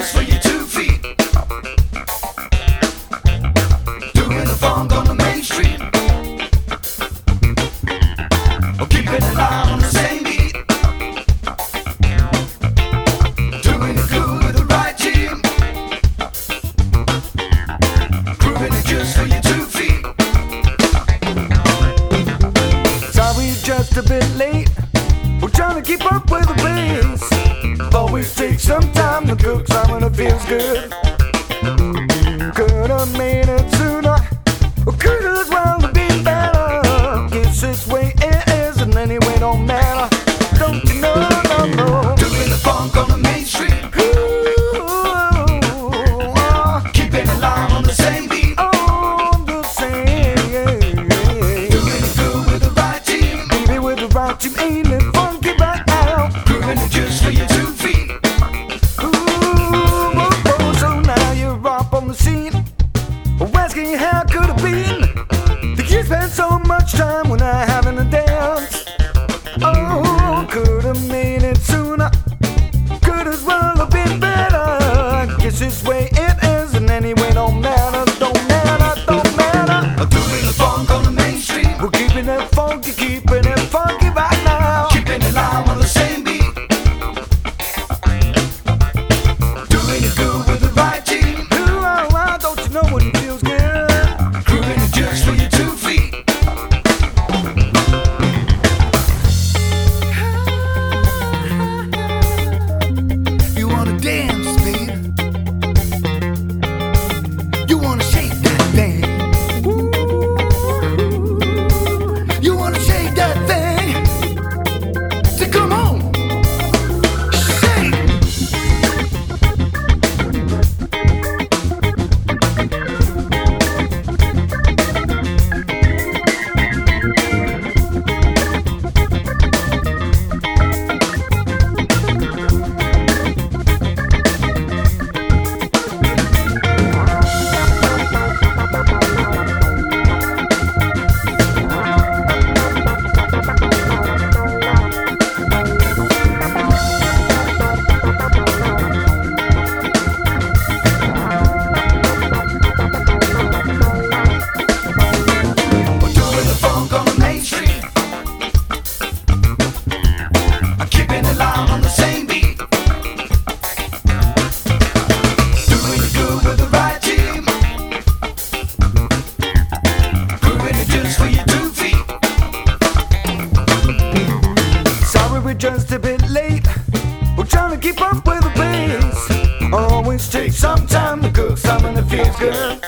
just for your 2 feet. Doing the funk on the main street. Or keeping it loud on the same beat. Doing it good with the right team. Grooving it just for your 2 feet. Sorry, just a bit late. We're trying to keep up with the pace. Always take some time to cook something that feels good. Could have made it sooner, or could as well have been better. Guess this way it is, and anyway don't matter. Don't you know, no. Doing the funk on the main street. Keeping it live on the same beat. On the same. Doing it good with the right team. Baby, with the right team, ain't it funky right now? Grooving it just for your 2 feet. So now you're up on the scene. Asking how could it been that you spent so much time when I having a dance? Oh, could have made it sooner. Could as well have been better. I guess this way it is, and anyway don't matter, don't matter, don't matter. Doing the funk on the main street. We're keeping it funky right now. Keeping it live on the same beat. Doing it good with the right team. Ooh, don't you know what it feels good? Grooving it just for your 2 feet. You wanna dance, babe? You wanna shake that thing? You wanna shake that thing? So come on, shake. Just a bit late. We're trying to keep up with the pace. Always take some time to cook something that feels good.